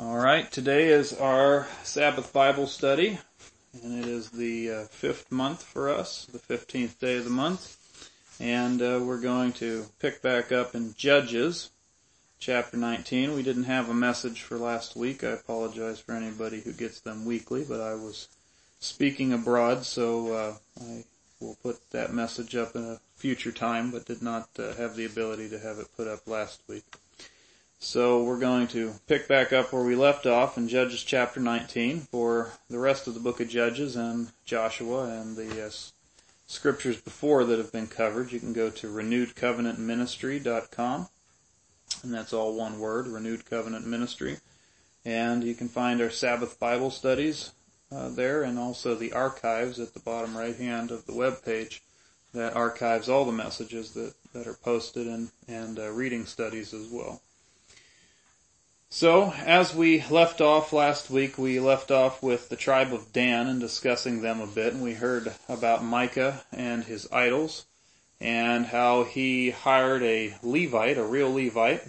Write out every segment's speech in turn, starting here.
All right, today is our Sabbath Bible study, and it is the fifth month for us, the 15th day of the month, and we're going to pick back up in Judges, chapter 19. We didn't have a message for last week. I apologize for anybody who gets them weekly, but I was speaking abroad, so I will put that message up in a future time, but did not have the ability to have it put up last week. So we're going to pick back up where we left off in Judges chapter 19 for the rest of the book of Judges and Joshua and the scriptures before that have been covered. You can go to renewedcovenantministry.com, and that's all one word, Renewed Covenant Ministry. And you can find our Sabbath Bible studies there, and also the archives at the bottom right hand of the web page that archives all the messages that are posted and reading studies as well. So, as we left off last week, we left off with the tribe of Dan and discussing them a bit, and we heard about Micah and his idols, and how he hired a Levite, a real Levite,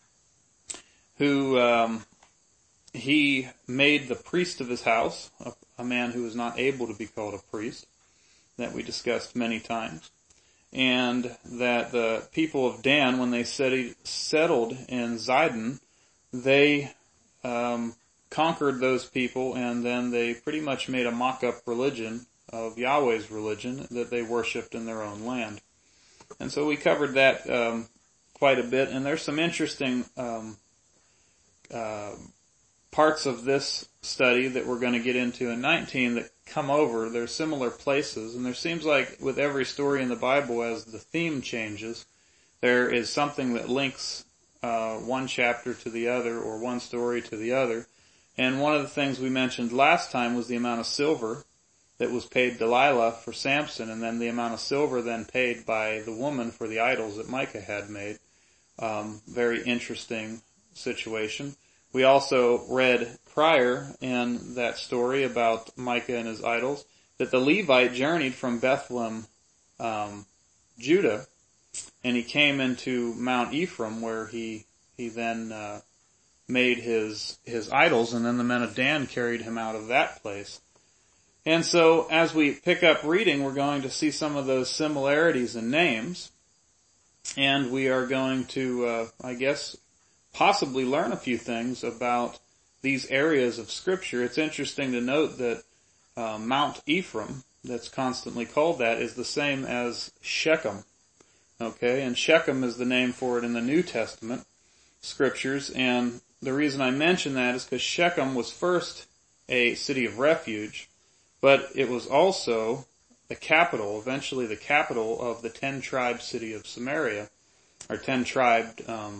who he made the priest of his house, a man who was not able to be called a priest, that we discussed many times, and that the people of Dan, when they settled in Zidon, they conquered those people, and then they pretty much made a mock-up religion of Yahweh's religion that they worshipped in their own land. And so we covered that quite a bit, and there's some interesting parts of this study that we're going to get into in 19 that come over. There's similar places, and there seems like with every story in the Bible, as the theme changes, there is something that links one chapter to the other, or one story to the other. And one of the things we mentioned last time was the amount of silver that was paid Delilah for Samson, and then the amount of silver then paid by the woman for the idols that Micah had made. Very interesting situation. We also read prior in that story about Micah and his idols that the Levite journeyed from Bethlehem, Judah, and he came into Mount Ephraim, where he then made his idols, and then the men of Dan carried him out of that place. And so as we pick up reading, we're going to see some of those similarities in names, and we are going to, possibly learn a few things about these areas of Scripture. It's interesting to note that Mount Ephraim, that's constantly called that, is the same as Shechem. Okay, and Shechem is the name for it in the New Testament scriptures, and the reason I mention that is because Shechem was first a city of refuge, but it was also the capital, eventually the capital of the 10-tribe city of Samaria, or 10-tribed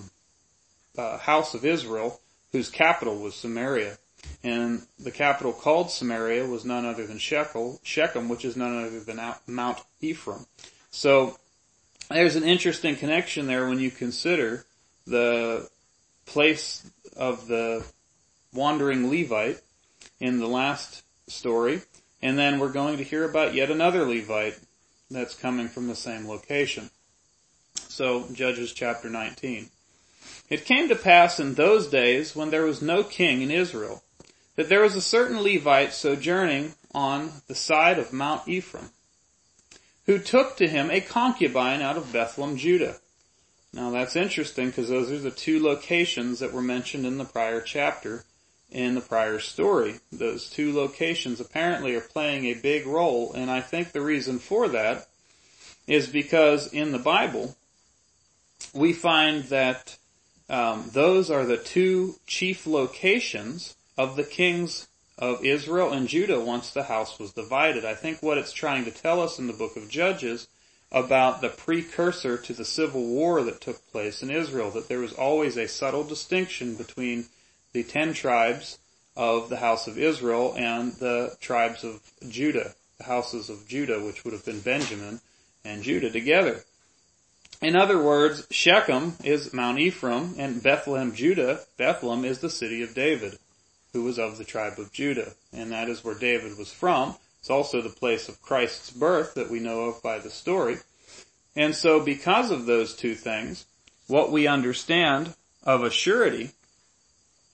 house of Israel, whose capital was Samaria. And the capital called Samaria was none other than Shechem, which is none other than Mount Ephraim. So there's an interesting connection there when you consider the place of the wandering Levite in the last story, and then we're going to hear about yet another Levite that's coming from the same location. So, Judges chapter 19. It came to pass in those days, when there was no king in Israel, that there was a certain Levite sojourning on the side of Mount Ephraim, who took to him a concubine out of Bethlehem, Judah. Now that's interesting, because those are the two locations that were mentioned in the prior chapter, in the prior story. Those two locations apparently are playing a big role, and I think the reason for that is because in the Bible, we find that those are the two chief locations of the kings of Israel and Judah once the house was divided. I think what it's trying to tell us in the book of Judges about the precursor to the civil war that took place in Israel, that there was always a subtle distinction between the 10 tribes of the house of Israel and the tribes of Judah, the houses of Judah, which would have been Benjamin and Judah together. In other words, Shechem is Mount Ephraim, and Bethlehem, Judah, Bethlehem is the city of David, who was of the tribe of Judah, and that is where David was from. It's also the place of Christ's birth that we know of by the story. And so because of those two things, what we understand of a surety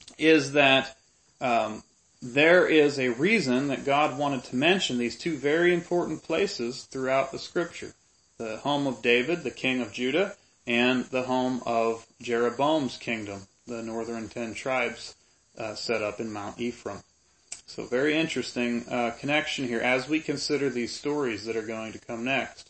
is that there is a reason that God wanted to mention these two very important places throughout the Scripture. The home of David, the king of Judah, and the home of Jeroboam's kingdom, the northern 10 tribes set up in Mount Ephraim. So very interesting connection here as we consider these stories that are going to come next.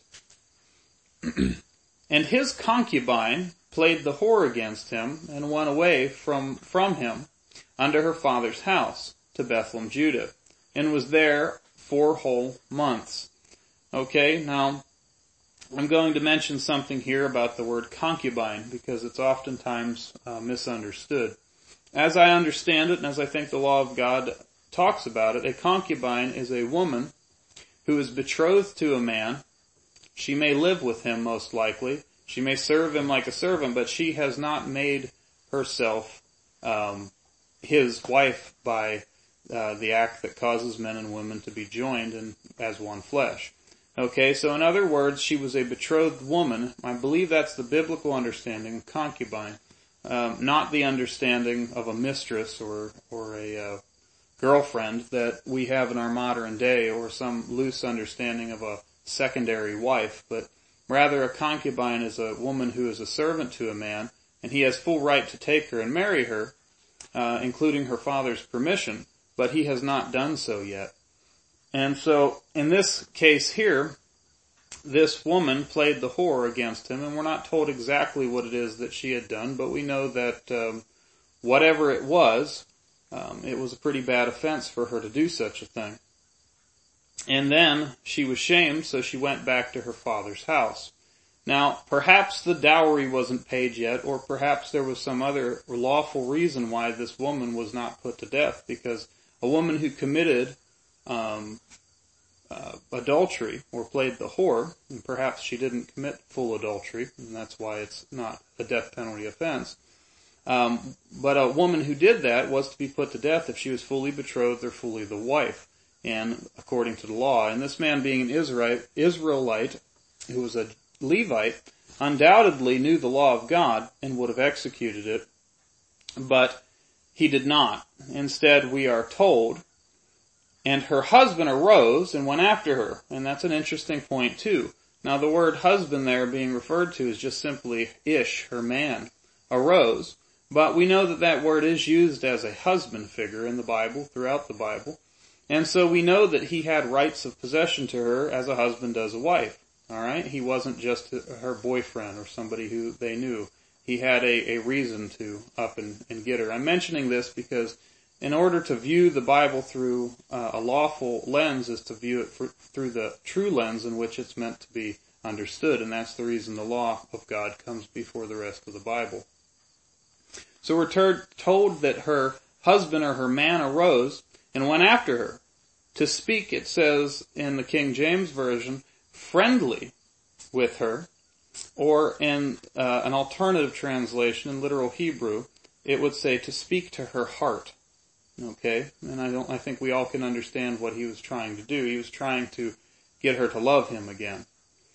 And his concubine played the whore against him and went away from him unto her father's house to Bethlehem, Judah, and was there 4 whole months. Okay, now I'm going to mention something here about the word concubine because it's oftentimes misunderstood. As I understand it, and as I think the law of God talks about it, a concubine is a woman who is betrothed to a man. She may live with him most likely. She may serve him like a servant, but she has not made herself his wife by the act that causes men and women to be joined as one flesh. Okay, so in other words, she was a betrothed woman. I believe that's the biblical understanding of concubine, not the understanding of a mistress or a girlfriend that we have in our modern day, or some loose understanding of a secondary wife, but rather a concubine is a woman who is a servant to a man, and he has full right to take her and marry her, including her father's permission, but he has not done so yet. And so, in this case here, this woman played the whore against him, and we're not told exactly what it is that she had done, but we know that whatever it was a pretty bad offense for her to do such a thing. And then she was shamed, so she went back to her father's house. Now, perhaps the dowry wasn't paid yet, or perhaps there was some other lawful reason why this woman was not put to death, because a woman who committed adultery or played the whore, and perhaps she didn't commit full adultery, and that's why it's not a death penalty offense. But a woman who did that was to be put to death if she was fully betrothed or fully the wife, and according to the law. And this man, being an Israelite who was a Levite, undoubtedly knew the law of God and would have executed it, but he did not. Instead, we are told, and her husband arose and went after her. And that's an interesting point too. Now the word husband there being referred to is just simply Ish, her man, arose. But we know that that word is used as a husband figure in the Bible, throughout the Bible. And so we know that he had rights of possession to her as a husband does a wife. Alright? He wasn't just her boyfriend or somebody who they knew. He had a reason to up and get her. I'm mentioning this because in order to view the Bible through a lawful lens is to view it through the true lens in which it's meant to be understood, and that's the reason the law of God comes before the rest of the Bible. So we're told that her husband or her man arose and went after her. To speak, it says in the King James Version, friendly with her, or in an alternative translation in literal Hebrew, it would say to speak to her heart. Okay? And I think we all can understand what he was trying to do. He was trying to get her to love him again.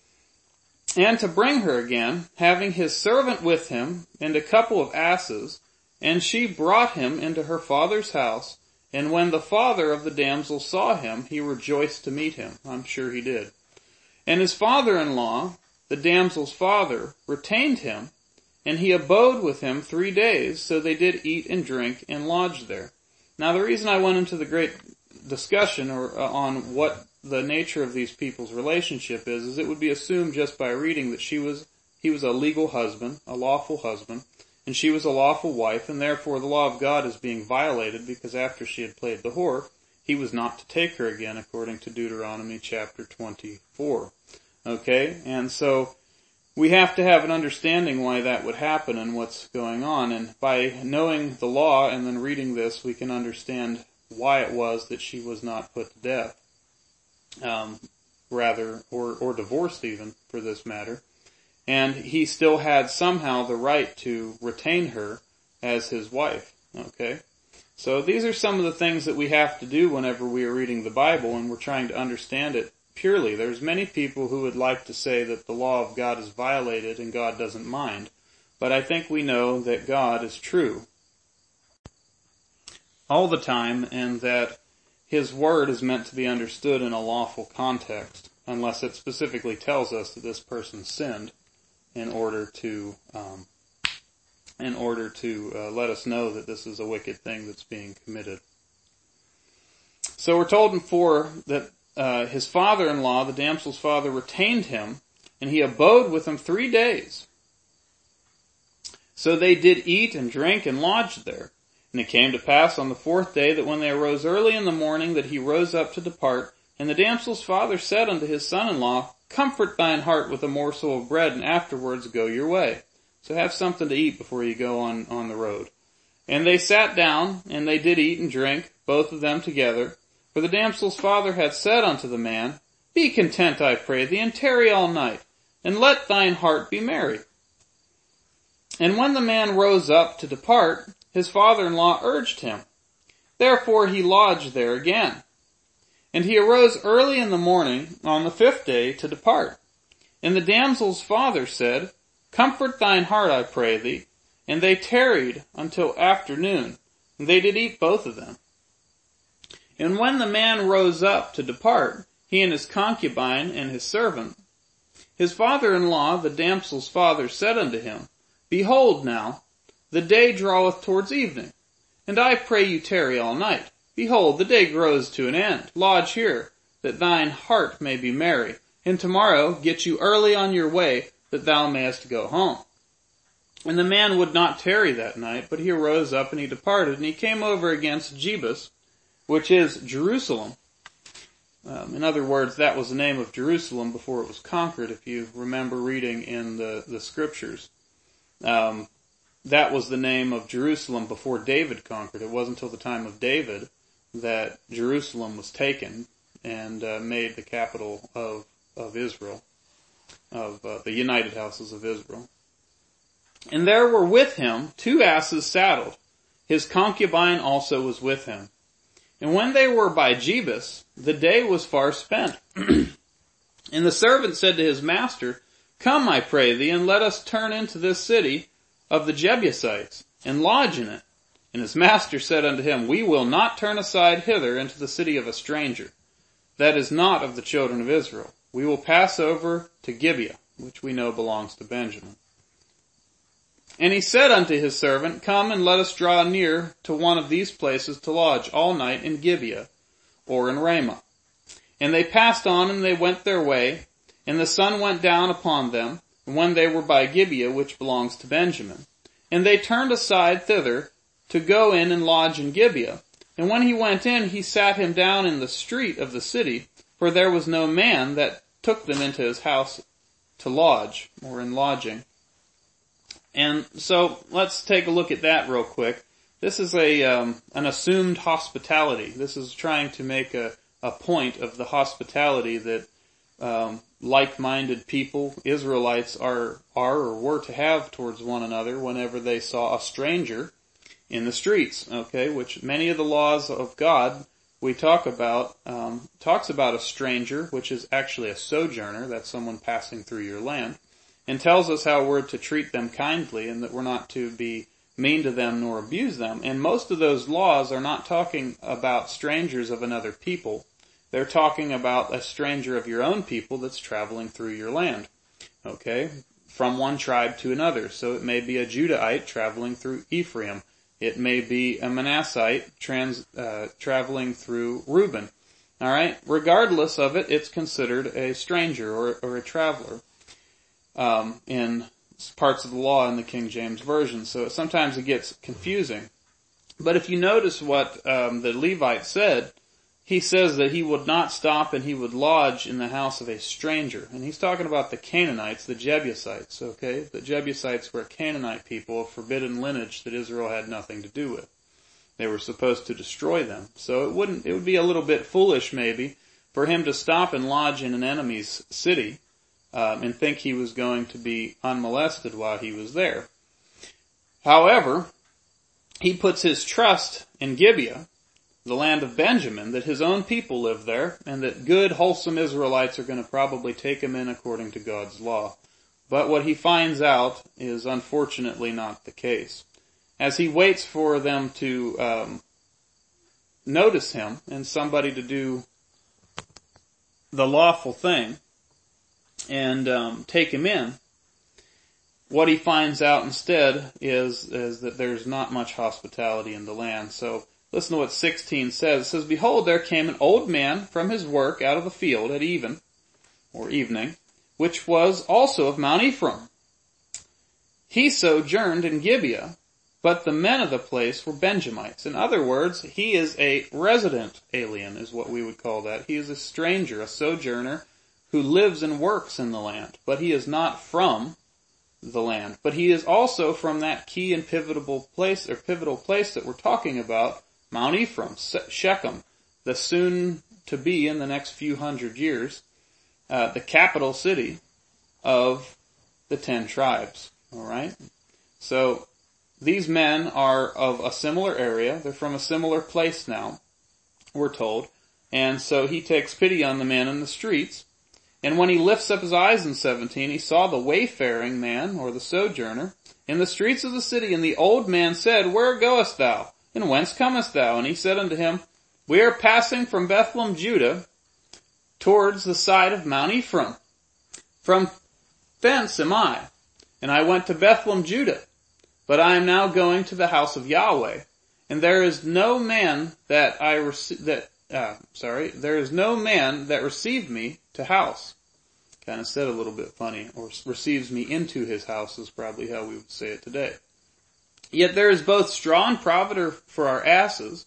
And to bring her again, having his servant with him and a couple of asses, and she brought him into her father's house, and when the father of the damsel saw him, he rejoiced to meet him. I'm sure he did. And his father-in-law, the damsel's father, retained him, and he abode with him 3 days, so they did eat and drink and lodge there. Now the reason I went into the great discussion on what the nature of these people's relationship is it would be assumed just by reading that he was a legal husband, a lawful husband, and she was a lawful wife, and therefore the law of God is being violated because after she had played the whore, he was not to take her again according to Deuteronomy chapter 24. Okay? And so we have to have an understanding why that would happen and what's going on. And by knowing the law and then reading this, we can understand why it was that she was not put to death. Or divorced even, for this matter. And he still had somehow the right to retain her as his wife. Okay? So these are some of the things that we have to do whenever we are reading the Bible and we're trying to understand it purely. There's many people who would like to say that the law of God is violated and God doesn't mind. But I think we know that God is true. all the time, and that his word is meant to be understood in a lawful context, unless it specifically tells us that this person sinned in order to let us know that this is a wicked thing that's being committed. So we're told in 4 that his father-in-law, the damsel's father, retained him, and he abode with him 3 days. So they did eat and drink and lodged there. And it came to pass on the 4th day that when they arose early in the morning that he rose up to depart, and the damsel's father said unto his son-in-law, Comfort thine heart with a morsel of bread, and afterwards go your way. So have something to eat before you go on the road. And they sat down, and they did eat and drink, both of them together. For the damsel's father had said unto the man, Be content, I pray thee, and tarry all night, and let thine heart be merry. And when the man rose up to depart, his father-in-law urged him. Therefore he lodged there again. And he arose early in the morning on the 5th day to depart. And the damsel's father said, Comfort thine heart, I pray thee. And they tarried until afternoon, and they did eat both of them. And when the man rose up to depart, he and his concubine and his servant, his father-in-law, the damsel's father, said unto him, Behold now, the day draweth towards evening, and I pray you tarry all night. Behold, the day grows to an end. Lodge here, that thine heart may be merry, and tomorrow get you early on your way, that thou mayest go home. And the man would not tarry that night, but he arose up and he departed, and he came over against Jebus, which is Jerusalem. In other words, that was the name of Jerusalem before it was conquered, if you remember reading in the scriptures. That was the name of Jerusalem before David conquered. It wasn't until the time of David that Jerusalem was taken and made the capital of Israel, of the united houses of Israel. And there were with him 2 asses saddled. His concubine also was with him. And when they were by Jebus, the day was far spent. And the servant said to his master, Come, I pray thee, and let us turn into this city of the Jebusites, and lodge in it. And his master said unto him, We will not turn aside hither into the city of a stranger, that is not of the children of Israel. We will pass over to Gibeah, which we know belongs to Benjamin. And he said unto his servant, Come and let us draw near to one of these places to lodge all night in Gibeah, or in Ramah. And they passed on, and they went their way, and the sun went down upon them, when they were by Gibeah, which belongs to Benjamin. And they turned aside thither, to go in and lodge in Gibeah. And when he went in, he sat him down in the street of the city, for there was no man that took them into his house to lodge, or in lodging. And so, let's take a look at that real quick. This is an assumed hospitality. This is trying to make a point of the hospitality that like-minded people, Israelites, are or were to have towards one another whenever they saw a stranger in the streets, okay, which many of the laws of God we talks about a stranger, which is actually a sojourner, that's someone passing through your land, and tells us how we're to treat them kindly and that we're not to be mean to them nor abuse them. And most of those laws are not talking about strangers of another people. They're talking about a stranger of your own people that's traveling through your land, okay, from one tribe to another. So it may be a Judahite traveling through Ephraim. It may be a Manassite traveling through Reuben. All right, regardless of it, it's considered a stranger or a traveler in parts of the law in the King James Version. So sometimes it gets confusing. But if you notice what the Levite said, he says that he would not stop and he would lodge in the house of a stranger. And he's talking about the Canaanites, the Jebusites, okay? The Jebusites were a Canaanite people, a forbidden lineage that Israel had nothing to do with. They were supposed to destroy them. So it would be a little bit foolish maybe for him to stop and lodge in an enemy's city, and think he was going to be unmolested while he was there. However, he puts his trust in Gibeah, the land of Benjamin, that his own people live there, and that good, wholesome Israelites are going to probably take him in according to God's law. But what he finds out is unfortunately not the case. As he waits for them to notice him and somebody to do the lawful thing and take him in, what he finds out instead is that there's not much hospitality in the land. So listen to what 16 says. It says, "Behold, there came an old man from his work out of the field at even, or evening, which was also of Mount Ephraim. He sojourned in Gibeah, but the men of the place were Benjamites." In other words, he is a resident alien, is what we would call that. He is a stranger, a sojourner, who lives and works in the land, but he is not from the land. But he is also from that key and pivotal place that we're talking about, Mount Ephraim, Shechem, the soon to be in the next few hundred years, the capital city of the 10 tribes. Alright? So, these men are of a similar area. They're from a similar place now, we're told. And so he takes pity on the man in the streets. And when he lifts up his eyes in 17, he saw the wayfaring man, or the sojourner, in the streets of the city. And the old man said, "Where goest thou? And whence comest thou?" And he said unto him, "We are passing from Bethlehem, Judah, towards the side of Mount Ephraim. From thence am I. And I went to Bethlehem, Judah. But I am now going to the house of Yahweh. And there is no man that there is no man that received me to house." Kind of said a little bit funny, or receives me into his house is probably how we would say it today. "Yet there is both straw and provender for our asses,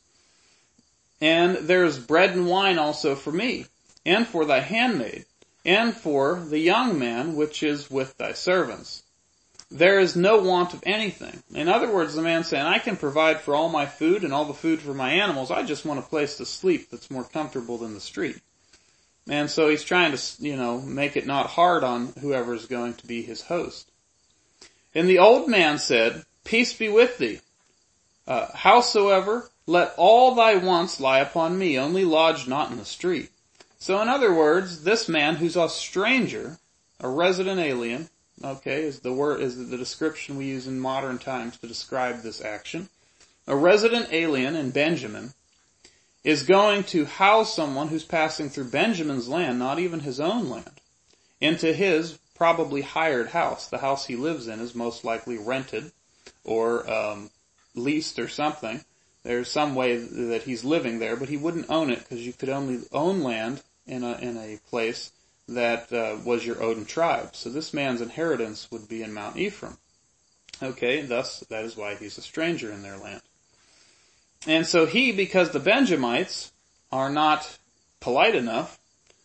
and there is bread and wine also for me, and for thy handmaid, and for the young man which is with thy servants. There is no want of anything." In other words, the man saying, I can provide for all my food and all the food for my animals. I just want a place to sleep that's more comfortable than the street. And so he's trying to, make it not hard on whoever is going to be his host. "And the old man said, Peace be with thee. Howsoever, let all thy wants lie upon me, only lodge not in the street." So in other words, this man who's a stranger, a resident alien, is the description we use in modern times to describe this action. A resident alien in Benjamin is going to house someone who's passing through Benjamin's land, not even his own land, into his probably hired house. The house he lives in is most likely rented or leased or something. There's some way that he's living there, but he wouldn't own it because you could only own land in a place that was your own tribe. So this man's inheritance would be in Mount Ephraim. Thus that is why he's a stranger in their land. And so because the Benjamites are not polite enough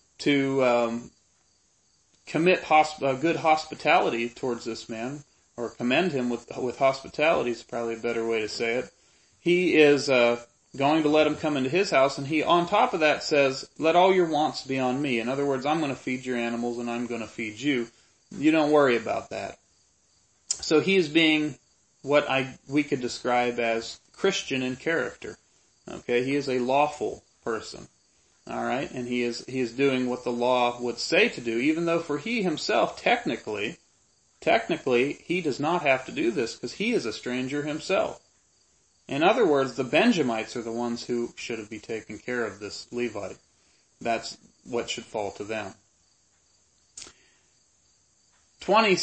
to commit good hospitality towards this man, or commend him with hospitality is probably a better way to say it, he is going to let him come into his house, and he, on top of that, says, "Let all your wants be on me." In other words, I'm going to feed your animals and I'm going to feed you. You don't worry about that. So he is being what we could describe as Christian in character. He is a lawful person. Alright? And he is doing what the law would say to do, even though for he himself, technically, he does not have to do this because he is a stranger himself. In other words, the Benjamites are the ones who should be taking care of this Levite. That's what should fall to them. 21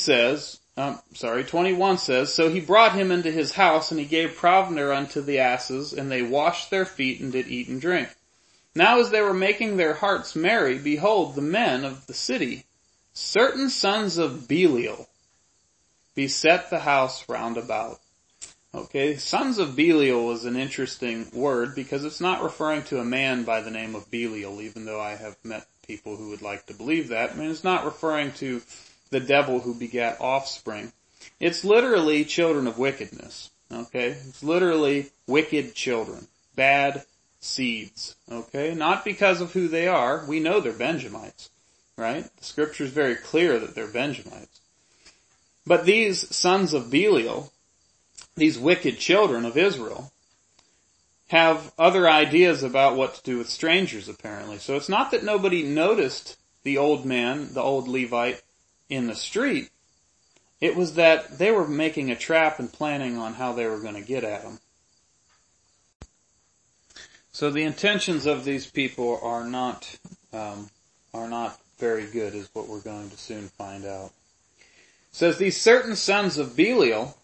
says, "So he brought him into his house, and he gave provender unto the asses, and they washed their feet and did eat and drink. Now as they were making their hearts merry, behold, the men of the city, certain sons of Belial, beset the house round about." Sons of Belial is an interesting word because it's not referring to a man by the name of Belial, even though I have met people who would like to believe that. It's not referring to the devil who begat offspring. It's literally children of wickedness. It's literally wicked children. Bad seeds. Not because of who they are. We know they're Benjamites. Right? The scripture is very clear that they're Benjamites. But these sons of Belial, these wicked children of Israel, have other ideas about what to do with strangers, apparently. So it's not that nobody noticed the old man, the old Levite, in the street. It was that they were making a trap and planning on how they were going to get at him. So the intentions of these people are not very good, is what we're going to soon find out. It says, these certain sons of Belial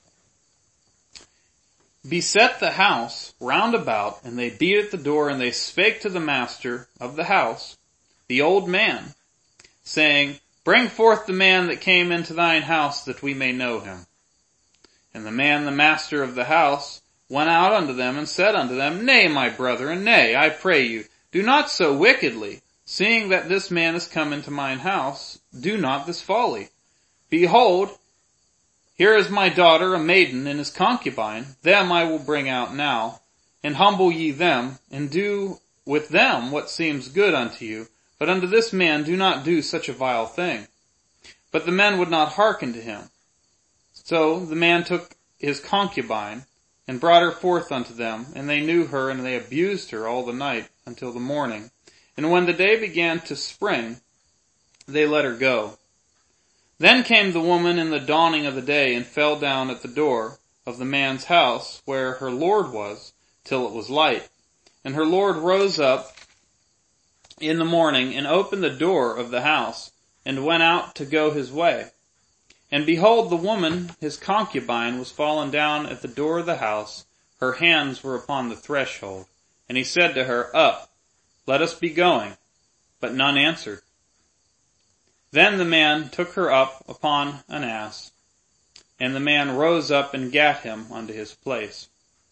beset the house round about, and they beat at the door, and they spake to the master of the house, the old man, saying, bring forth the man that came into thine house, that we may know him. And the man, the master of the house, went out unto them, and said unto them, nay, my brethren, nay, I pray you, do not so wickedly, seeing that this man is come into mine house, do not this folly. Behold, here is my daughter, a maiden, and his concubine, them I will bring out now, and humble ye them, and do with them what seems good unto you, but unto this man do not do such a vile thing. But the men would not hearken to him. So the man took his concubine, and brought her forth unto them, and they knew her, and they abused her all the night until the morning. And when the day began to spring, they let her go. Then came the woman in the dawning of the day, and fell down at the door of the man's house, where her lord was, till it was light. And her lord rose up in the morning, and opened the door of the house, and went out to go his way. And behold, the woman, his concubine, was fallen down at the door of the house, her hands were upon the threshold. And he said to her, up, let us be going. But none answered. Then the man took her up upon an ass, and the man rose up and gat him unto his place.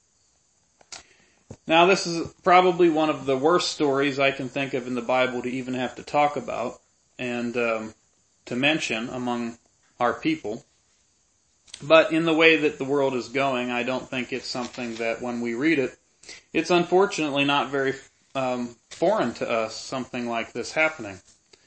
Now this is probably one of the worst stories I can think of in the Bible to even have to talk about and to mention among our people. But in the way that the world is going, I don't think it's something that when we read it, it's unfortunately not very foreign to us, something like this happening.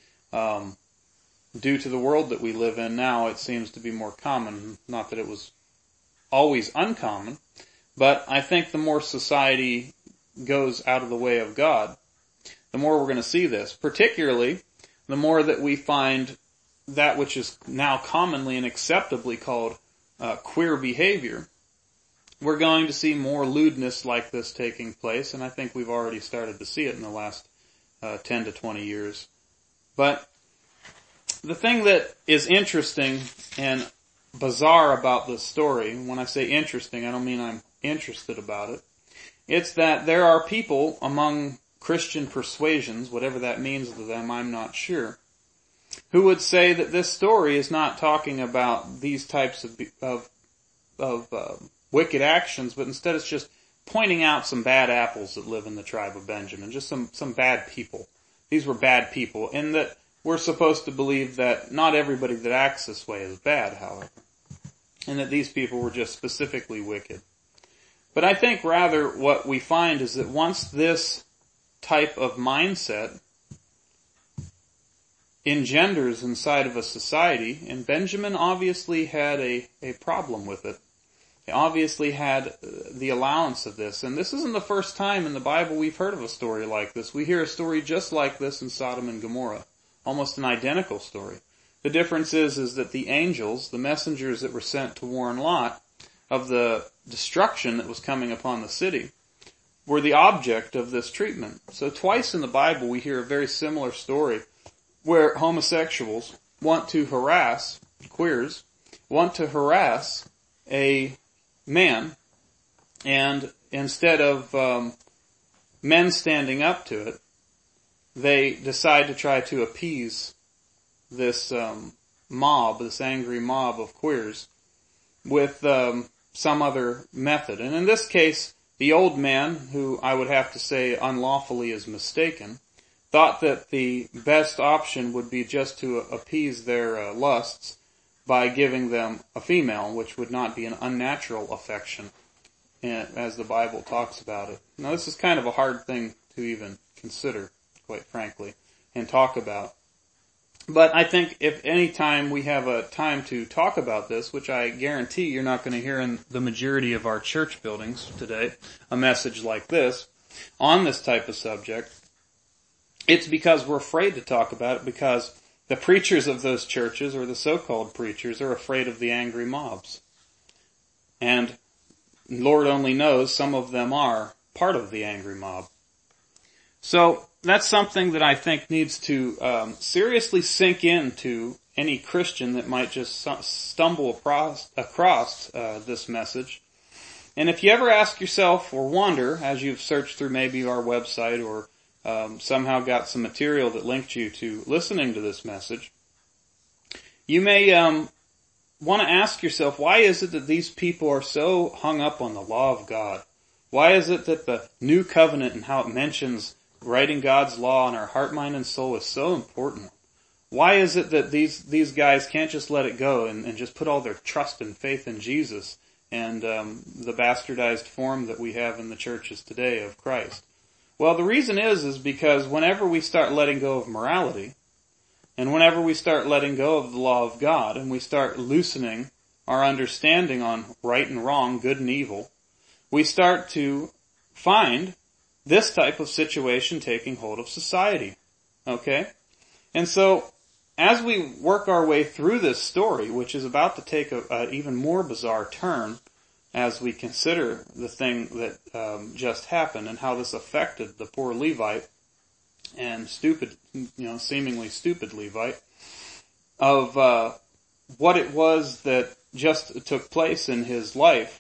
Due to the world that we live in now, it seems to be more common. Not that it was always uncommon, but I think the more society goes out of the way of God, the more we're going to see this. Particularly, the more that we find that which is now commonly and acceptably called queer behavior, we're going to see more lewdness like this taking place, and I think we've already started to see it in the last 10 to 20 years. But the thing that is interesting and bizarre about this story, when I say interesting, I don't mean I'm interested about it, it's that there are people among Christian persuasions, whatever that means to them, I'm not sure, who would say that this story is not talking about these types of wicked actions, but instead it's just pointing out some bad apples that live in the tribe of Benjamin, just some bad people. These were bad people, and that we're supposed to believe that not everybody that acts this way is bad, however, and that these people were just specifically wicked. But I think rather what we find is that once this type of mindset engenders inside of a society, and Benjamin obviously had a problem with it. He obviously had the allowance of this, and this isn't the first time in the Bible we've heard of a story like this. We hear a story just like this in Sodom and Gomorrah. Almost an identical story. The difference is that the angels, the messengers that were sent to warn Lot of the destruction that was coming upon the city, were the object of this treatment. So twice in the Bible we hear a very similar story where homosexuals want to harass, queers, want to harass a man, and instead of men standing up to it, they decide to try to appease this mob, this angry mob of queers, with some other method. And in this case, the old man, who I would have to say unlawfully is mistaken, thought that the best option would be just to appease their lusts by giving them a female, which would not be an unnatural affection, as the Bible talks about it. Now, this is kind of a hard thing to even consider, quite frankly, and talk about. But I think if any time we have a time to talk about this, which I guarantee you're not going to hear in the majority of our church buildings today, a message like this, on this type of subject, it's because we're afraid to talk about it, because the preachers of those churches, or the so-called preachers, are afraid of the angry mobs. And Lord only knows some of them are part of the angry mob. So that's something that I think needs to seriously sink into any Christian that might just stumble across this message. And if you ever ask yourself or wonder, as you've searched through maybe our website or somehow got some material that linked you to listening to this message, you may want to ask yourself, why is it that these people are so hung up on the law of God? Why is it that the new covenant and how it mentions writing God's law in our heart, mind, and soul is so important? Why is it that these guys can't just let it go and just put all their trust and faith in Jesus and the bastardized form that we have in the churches today of Christ? Well, the reason is because whenever we start letting go of morality, and whenever we start letting go of the law of God, and we start loosening our understanding on right and wrong, good and evil, we start to find this type of situation taking hold of society. Okay? And so, as we work our way through this story, which is about to take an even more bizarre turn as we consider the thing that just happened and how this affected the poor Levite and seemingly stupid Levite, of what it was that just took place in his life,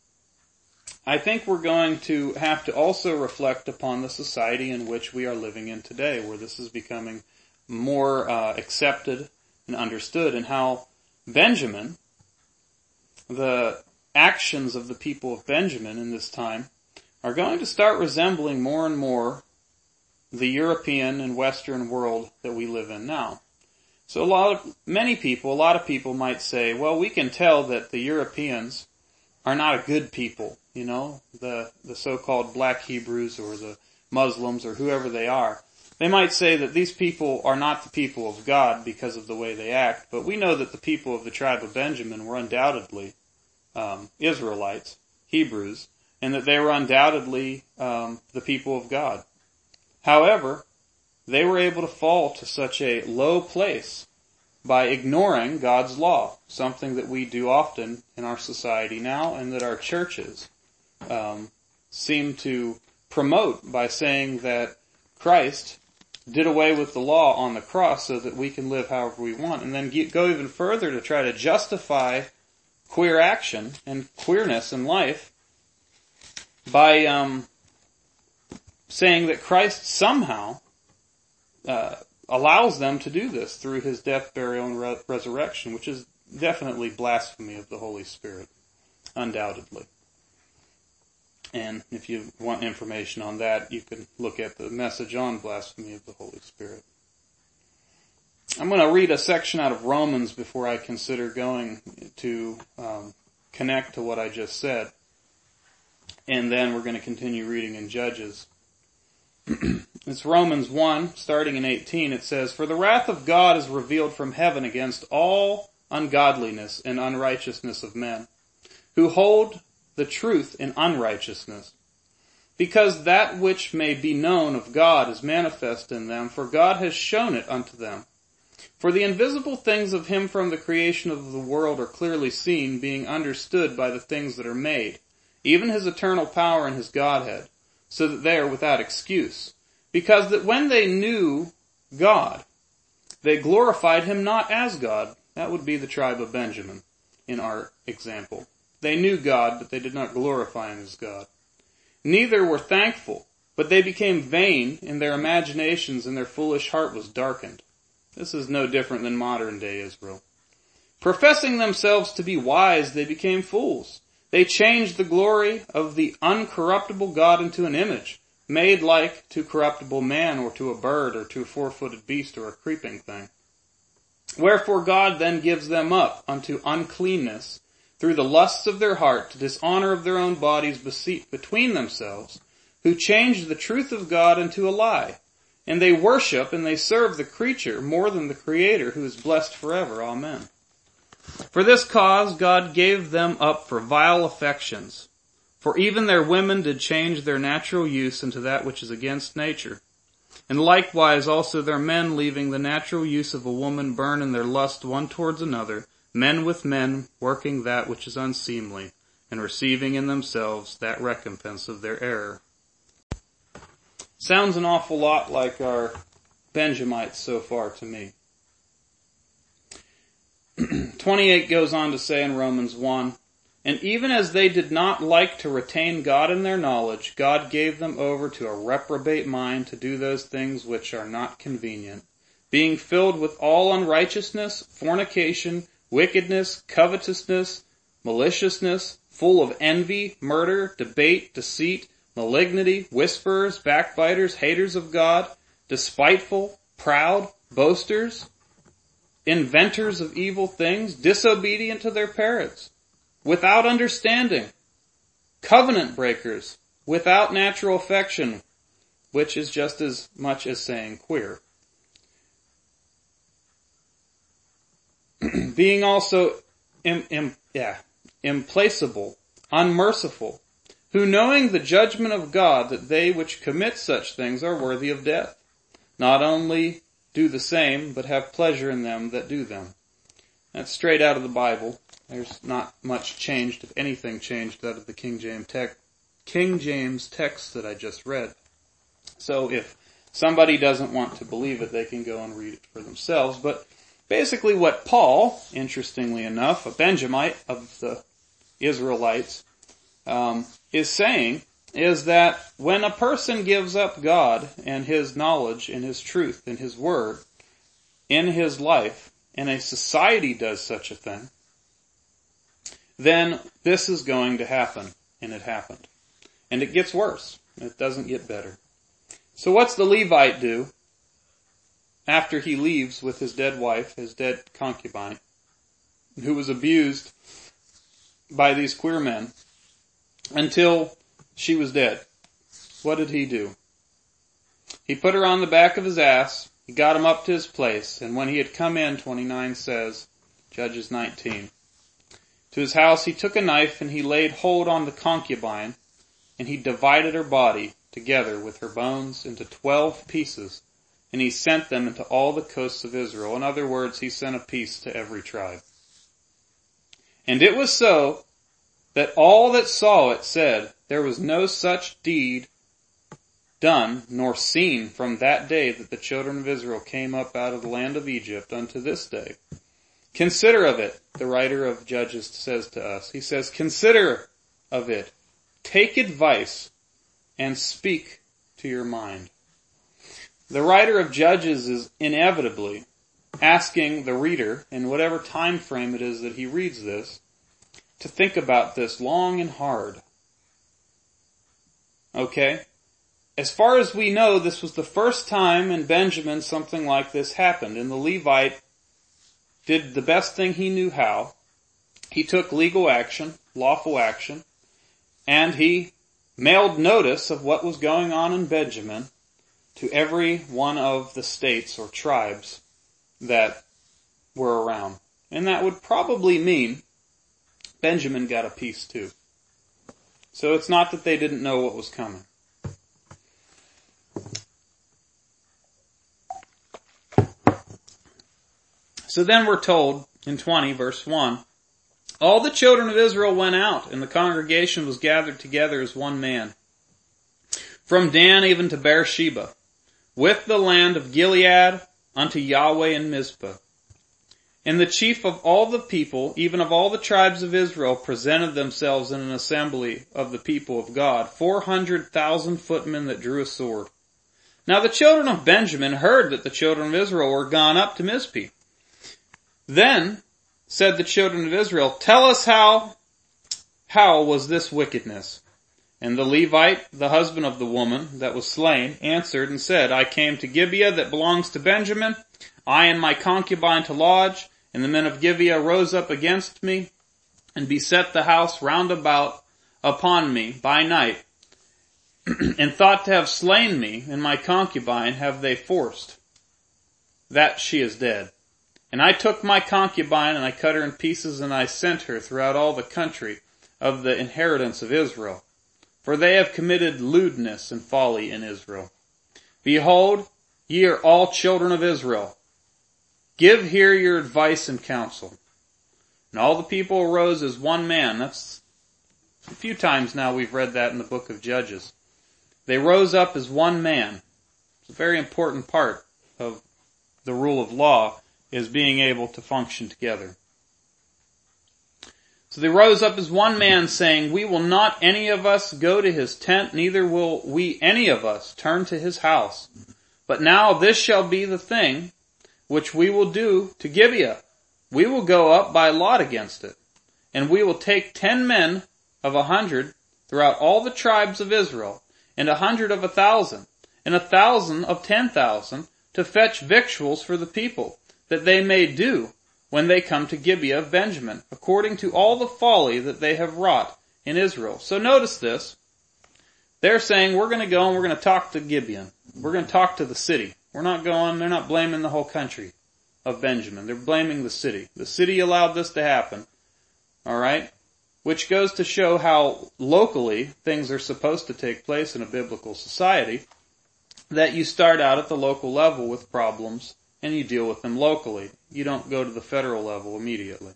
I think we're going to have to also reflect upon the society in which we are living in today, where this is becoming more accepted and understood, and how Benjamin, the actions of the people of Benjamin in this time, are going to start resembling more and more the European and Western world that we live in now. So a lot of people might say, well, we can tell that the Europeans are not a good people, the so-called black Hebrews or the Muslims or whoever they are. They might say that these people are not the people of God because of the way they act, but we know that the people of the tribe of Benjamin were undoubtedly Israelites, Hebrews, and that they were undoubtedly the people of God. However, they were able to fall to such a low place by ignoring God's law, something that we do often in our society now and that our churches seem to promote by saying that Christ did away with the law on the cross so that we can live however we want, and then go even further to try to justify queer action and queerness in life by saying that Christ somehow allows them to do this through his death, burial, and resurrection, which is definitely blasphemy of the Holy Spirit, undoubtedly. And if you want information on that, you can look at the message on blasphemy of the Holy Spirit. I'm going to read a section out of Romans before I consider going to connect to what I just said. And then we're going to continue reading in Judges. It's Romans 1, starting in 18. It says, "For the wrath of God is revealed from heaven against all ungodliness and unrighteousness of men, who hold the truth in unrighteousness. Because that which may be known of God is manifest in them, for God has shown it unto them. For the invisible things of him from the creation of the world are clearly seen, being understood by the things that are made, even his eternal power and his Godhead, so that they are without excuse. Because that when they knew God, they glorified him not as God." That would be the tribe of Benjamin in our example. They knew God, but they did not glorify him as God. "Neither were thankful, but they became vain in their imaginations, and their foolish heart was darkened." This is no different than modern day Israel. "Professing themselves to be wise, they became fools. They changed the glory of the uncorruptible God into an image, made like to corruptible man, or to a bird, or to a four-footed beast, or a creeping thing. Wherefore God then gives them up unto uncleanness through the lusts of their heart, to dishonor of their own bodies between themselves, who changed the truth of God into a lie. And they worship and they serve the creature more than the Creator, who is blessed forever. Amen. For this cause God gave them up for vile affections. For even their women did change their natural use into that which is against nature. And likewise also their men, leaving the natural use of a woman, burn in their lust one towards another, men with men, working that which is unseemly, and receiving in themselves that recompense of their error." Sounds an awful lot like our Benjamites so far to me. 28 goes on to say in Romans 1, "And even as they did not like to retain God in their knowledge, God gave them over to a reprobate mind to do those things which are not convenient, being filled with all unrighteousness, fornication, wickedness, covetousness, maliciousness, full of envy, murder, debate, deceit, malignity, whisperers, backbiters, haters of God, despiteful, proud, boasters, inventors of evil things, disobedient to their parents, without understanding, covenant breakers, without natural affection," which is just as much as saying queer. "Being also implacable, unmerciful, who knowing the judgment of God that they which commit such things are worthy of death, not only do the same, but have pleasure in them that do them." That's straight out of the Bible. There's not much changed, if anything changed, out of the King James text that I just read. So if somebody doesn't want to believe it, they can go and read it for themselves. But basically what Paul, interestingly enough, a Benjamite of the Israelites, is saying is that when a person gives up God and His knowledge and His truth and His word in his life, and a society does such a thing, then this is going to happen, and it happened. And it gets worse. It doesn't get better. So what's the Levite do after he leaves with his dead wife, his dead concubine, who was abused by these queer men until she was dead? What did he do? He put her on the back of his ass, he got him up to his place, and when he had come in, 29 says, Judges 19, to his house he took a knife and he laid hold on the concubine, and he divided her body together with her bones into 12 pieces, and he sent them into all the coasts of Israel. In other words, he sent a piece to every tribe. And it was so that all that saw it said, there was no such deed done nor seen from that day that the children of Israel came up out of the land of Egypt unto this day. Consider of it, the writer of Judges says to us. He says, consider of it, take advice, and speak to your mind. The writer of Judges is inevitably asking the reader, in whatever time frame it is that he reads this, to think about this long and hard. Okay? As far as we know, this was the first time in Benjamin something like this happened, and the Levite did the best thing he knew how. He took legal action, lawful action, and he mailed notice of what was going on in Benjamin to every one of the states or tribes that were around. And that would probably mean Benjamin got a piece too. So it's not that they didn't know what was coming. So then we're told in 20 verse 1, all the children of Israel went out, and the congregation was gathered together as one man, from Dan even to Beersheba, with the land of Gilead unto Yahweh in Mizpah. And the chief of all the people, even of all the tribes of Israel, presented themselves in an assembly of the people of God, 400,000 footmen that drew a sword. Now the children of Benjamin heard that the children of Israel were gone up to Mizpeh. Then said the children of Israel, tell us how was this wickedness? And the Levite, the husband of the woman that was slain, answered and said, I came to Gibeah that belongs to Benjamin, I and my concubine to lodge, and the men of Gibeah rose up against me, and beset the house round about upon me by night, and thought to have slain me, and my concubine have they forced, that she is dead. And I took my concubine, and I cut her in pieces, and I sent her throughout all the country of the inheritance of Israel. For they have committed lewdness and folly in Israel. Behold, ye are all children of Israel. Give here your advice and counsel. And all the people arose as one man. That's a few times now we've read that in the book of Judges. They rose up as one man. It's a very important part of the rule of law, is being able to function together. So they rose up as one man, saying, "We will not any of us go to his tent, neither will we any of us turn to his house. But now this shall be the thing which we will do to Gibeah. We will go up by lot against it, and we will take 10 men of 100 throughout all the tribes of Israel, and 100 of 1,000, and 1,000 of 10,000, to fetch victuals for the people, that they may do when they come to Gibeah of Benjamin, according to all the folly that they have wrought in Israel." So notice this. They're saying, we're going to go and we're going to talk to Gibeon. We're going to talk to the city. They're not blaming the whole country of Benjamin. They're blaming the city. The city allowed this to happen. Alright? Which goes to show how locally things are supposed to take place in a biblical society, that you start out at the local level with problems and you deal with them locally. You don't go to the federal level immediately.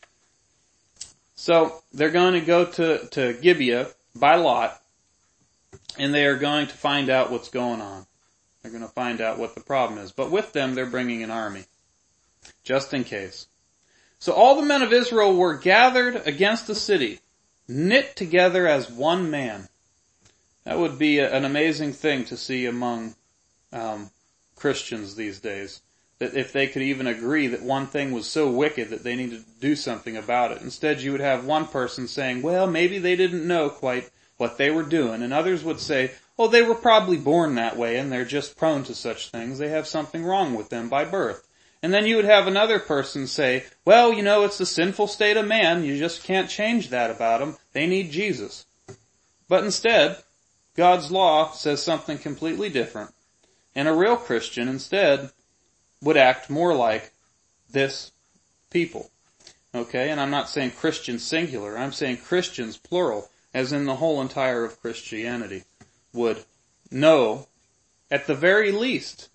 So they're going to go to Gibeah by lot, and they are going to find out what's going on. They're going to find out what the problem is. But with them, they're bringing an army, just in case. So all the men of Israel were gathered against the city, knit together as one man. That would be an amazing thing to see among Christians these days. That if they could even agree that one thing was so wicked that they needed to do something about it. Instead, you would have one person saying, well, maybe they didn't know quite what they were doing. And others would say, oh, they were probably born that way and they're just prone to such things. They have something wrong with them by birth. And then you would have another person say, well, it's the sinful state of man. You just can't change that about them. They need Jesus. But instead, God's law says something completely different. And a real Christian instead would act more like this people. Okay? And I'm not saying Christian singular. I'm saying Christians plural, as in the whole entire of Christianity, would know, at the very least,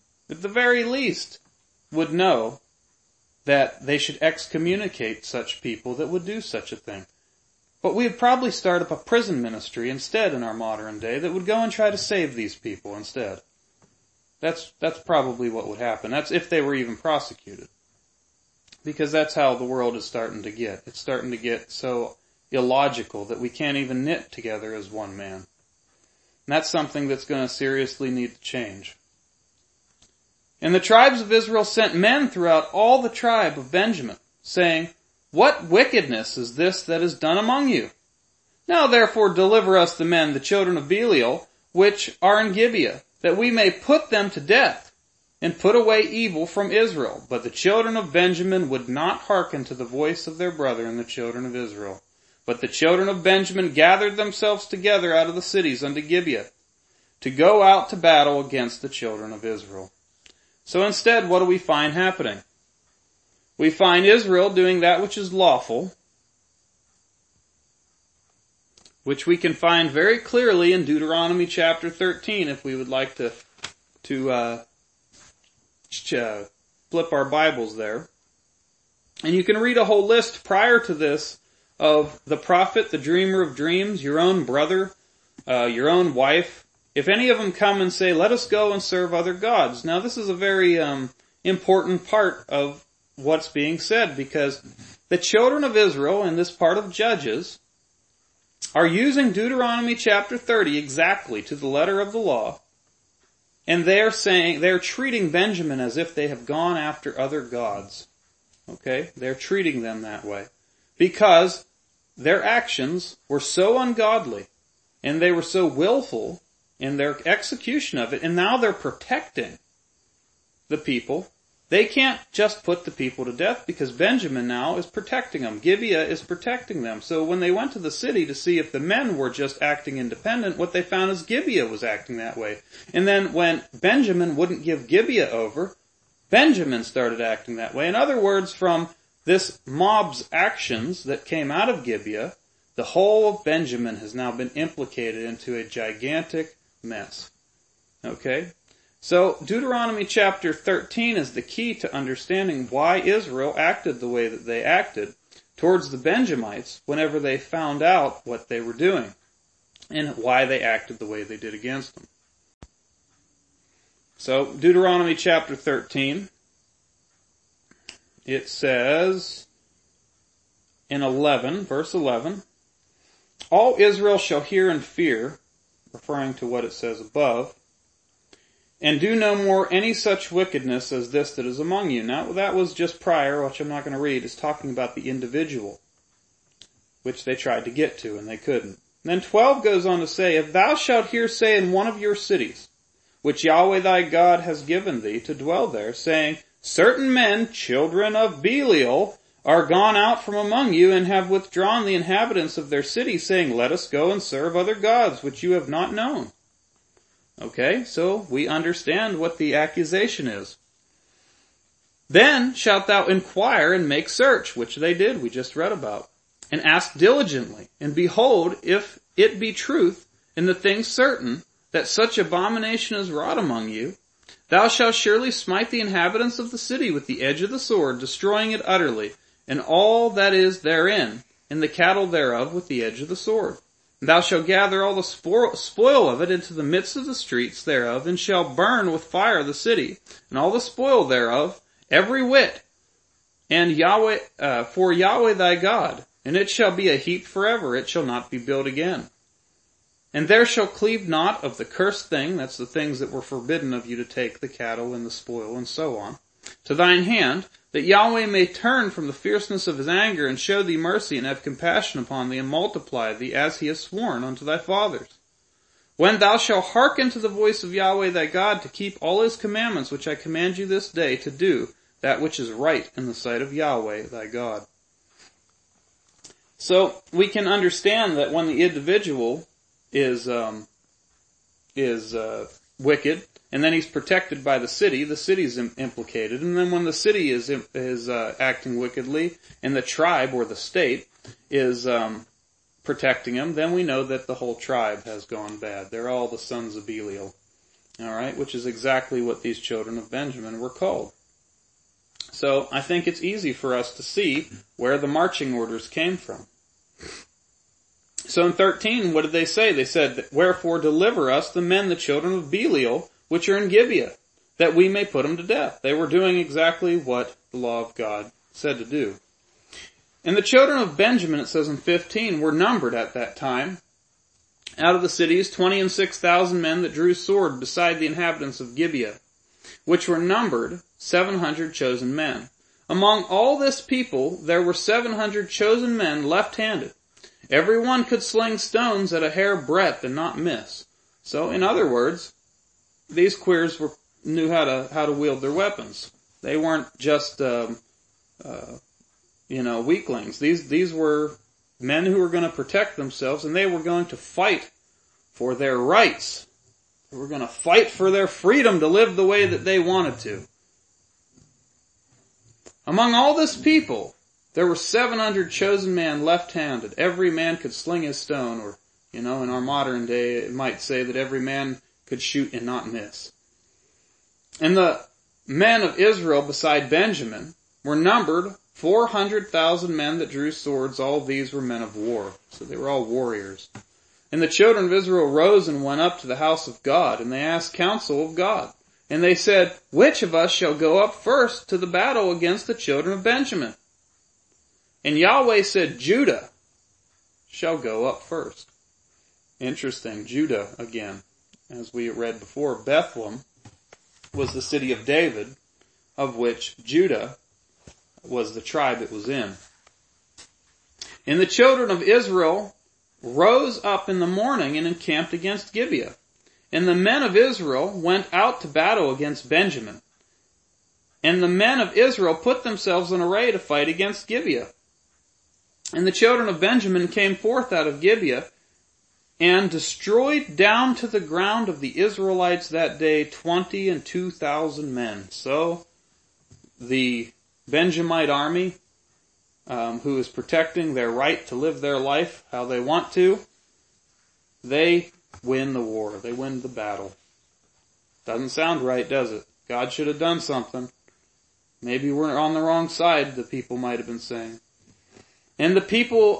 would know that they should excommunicate such people that would do such a thing. But we would probably start up a prison ministry instead in our modern day that would go and try to save these people instead. That's probably what would happen. That's if they were even prosecuted. Because that's how the world is starting to get. It's starting to get so illogical that we can't even knit together as one man. And that's something that's going to seriously need to change. And the tribes of Israel sent men throughout all the tribe of Benjamin, saying, "What wickedness is this that is done among you? Now therefore deliver us the men, the children of Belial, which are in Gibeah, that we may put them to death, and put away evil from Israel." But the children of Benjamin would not hearken to the voice of their brethren, the children of Israel. But the children of Benjamin gathered themselves together out of the cities unto Gibeah, to go out to battle against the children of Israel. So instead, what do we find happening? We find Israel doing that which is lawful, which we can find very clearly in Deuteronomy chapter 13, if we would like to flip our Bibles there. And you can read a whole list prior to this of the prophet, the dreamer of dreams, your own brother, your own wife. If any of them come and say, let us go and serve other gods. Now this is a very important part of what's being said, because the children of Israel in this part of Judges are using Deuteronomy chapter 30 exactly to the letter of the law, and they're treating Benjamin as if they have gone after other gods. Okay? They're treating them that way. Because their actions were so ungodly, and they were so willful in their execution of it, and now they're protecting the people. They can't just put the people to death because Benjamin now is protecting them. Gibeah is protecting them. So when they went to the city to see if the men were just acting independent, what they found is Gibeah was acting that way. And then when Benjamin wouldn't give Gibeah over, Benjamin started acting that way. In other words, from this mob's actions that came out of Gibeah, the whole of Benjamin has now been implicated into a gigantic mess. Okay? So Deuteronomy chapter 13 is the key to understanding why Israel acted the way that they acted towards the Benjamites whenever they found out what they were doing. and why they acted the way they did against them. So, Deuteronomy chapter 13, it says in 11, verse 11, all Israel shall hear and fear, referring to what it says above, and do no more any such wickedness as this that is among you. Now, that was just prior, which I'm not going to read. It's talking about the individual, which they tried to get to, and they couldn't. And then 12 goes on to say, if thou shalt hear say in one of your cities, which Yahweh thy God has given thee to dwell there, saying, certain men, children of Belial, are gone out from among you, and have withdrawn the inhabitants of their city, saying, let us go and serve other gods, which you have not known. Okay, so we understand what the accusation is. Then shalt thou inquire and make search, which they did, we just read about, and ask diligently, and behold, if it be truth in the thing certain, that such abomination is wrought among you, thou shalt surely smite the inhabitants of the city with the edge of the sword, destroying it utterly, and all that is therein, and the cattle thereof with the edge of the sword. And thou shalt gather all the spoil of it into the midst of the streets thereof, and shall burn with fire the city, and all the spoil thereof, every whit, and Yahweh, for Yahweh thy God, and it shall be a heap forever, it shall not be built again. And there shall cleave not of the cursed thing, that's the things that were forbidden of you to take, the cattle and the spoil and so on, to thine hand, that Yahweh may turn from the fierceness of his anger, and show thee mercy, and have compassion upon thee, and multiply thee, as he has sworn unto thy fathers. When thou shalt hearken to the voice of Yahweh thy God, to keep all his commandments which I command you this day, to do that which is right in the sight of Yahweh thy God. So, we can understand that when the individual is wicked, and then he's protected by the city's implicated, and then when the city is acting wickedly, and the tribe or the state is protecting him, then we know that the whole tribe has gone bad. They're all the sons of Belial. Alright, which is exactly what these children of Benjamin were called. So, I think it's easy for us to see where the marching orders came from. So in 13, what did they say? They said, wherefore deliver us the men, the children of Belial, which are in Gibeah, that we may put them to death. They were doing exactly what the law of God said to do. And the children of Benjamin, it says in 15, were numbered at that time, out of the cities, 26,000 men that drew sword beside the inhabitants of Gibeah, which were numbered 700 chosen men. Among all this people, there were 700 chosen men left-handed. Every one could sling stones at a hair breadth and not miss. So, in other words, these queers knew how to wield their weapons. They weren't just, weaklings. These were men who were going to protect themselves, and they were going to fight for their rights. They were going to fight for their freedom to live the way that they wanted to. Among all this people, there were 700 chosen men left-handed. Every man could sling his stone, or, in our modern day, it might say that every man could shoot and not miss. And the men of Israel beside Benjamin were numbered 400,000 men that drew swords. All these were men of war. So they were all warriors. And the children of Israel rose and went up to the house of God, and they asked counsel of God. And they said, which of us shall go up first to the battle against the children of Benjamin? And Yahweh said, Judah shall go up first. Interesting, Judah again. As we read before, Bethlehem was the city of David, of which Judah was the tribe it was in. And the children of Israel rose up in the morning and encamped against Gibeah. And the men of Israel went out to battle against Benjamin. And the men of Israel put themselves in array to fight against Gibeah. And the children of Benjamin came forth out of Gibeah, and destroyed down to the ground of the Israelites that day 22,000 men. So, the Benjamite army, who is protecting their right to live their life how they want to, they win the war. They win the battle. Doesn't sound right, does it? God should have done something. Maybe we're on the wrong side, the people might have been saying. And the people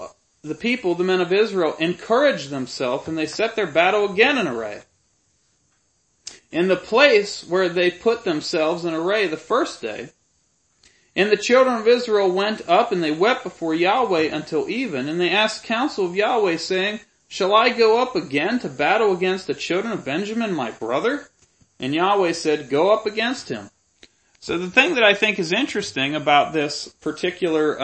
the people, the men of Israel, encouraged themselves, and they set their battle again in array. In the place where they put themselves in array the first day, and the children of Israel went up, and they wept before Yahweh until even, and they asked counsel of Yahweh, saying, Shall I go up again to battle against the children of Benjamin, my brother? And Yahweh said, Go up against him. So the thing that I think is interesting about this particular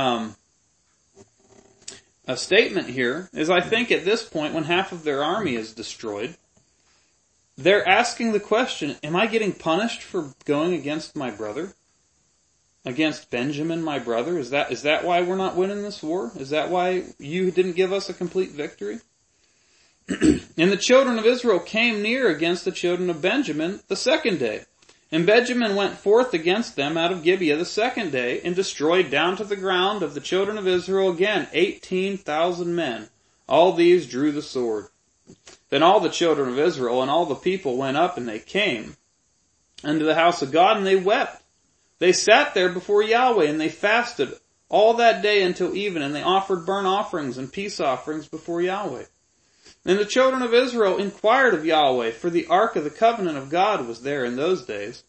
a statement here is I think at this point when half of their army is destroyed, they're asking the question, am I getting punished for going against my brother? Against Benjamin, my brother? Is that why we're not winning this war? Is that why you didn't give us a complete victory? And the children of Israel came near against the children of Benjamin the second day. And Benjamin went forth against them out of Gibeah the second day, and destroyed down to the ground of the children of Israel again 18,000 men. All these drew the sword. Then all the children of Israel and all the people went up, and they came unto the house of God, and they wept. They sat there before Yahweh, and they fasted all that day until even, and they offered burnt offerings and peace offerings before Yahweh. And the children of Israel inquired of Yahweh, for the ark of the covenant of God was there in those days.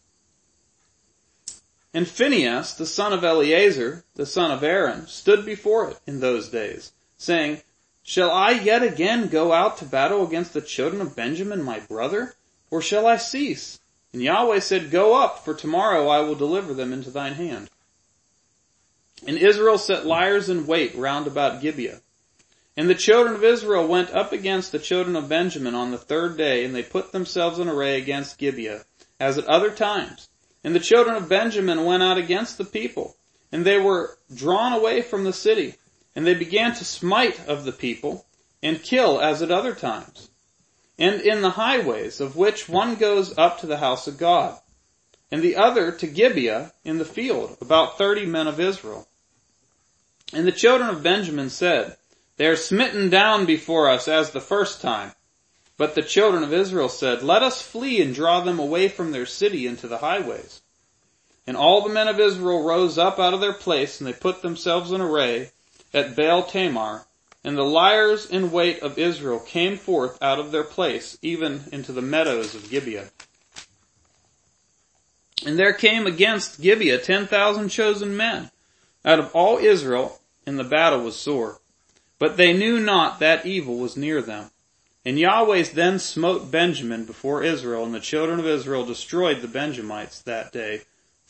And Phinehas, the son of Eleazar, the son of Aaron, stood before it in those days, saying, Shall I yet again go out to battle against the children of Benjamin my brother? Or shall I cease? And Yahweh said, Go up, for tomorrow I will deliver them into thine hand. And Israel set liers in wait round about Gibeah. And the children of Israel went up against the children of Benjamin on the third day, and they put themselves in array against Gibeah, as at other times. And the children of Benjamin went out against the people, and they were drawn away from the city, and they began to smite of the people, and kill as at other times. And in the highways, of which one goes up to the house of God, and the other to Gibeah in the field, about 30 men of Israel. And the children of Benjamin said, They are smitten down before us as the first time. But the children of Israel said, Let us flee and draw them away from their city into the highways. And all the men of Israel rose up out of their place, and they put themselves in array at Baal Tamar. And the liers in wait of Israel came forth out of their place, even into the meadows of Gibeah. And there came against Gibeah 10,000 chosen men out of all Israel, and the battle was sore. But they knew not that evil was near them. And Yahweh then smote Benjamin before Israel, and the children of Israel destroyed the Benjamites that day,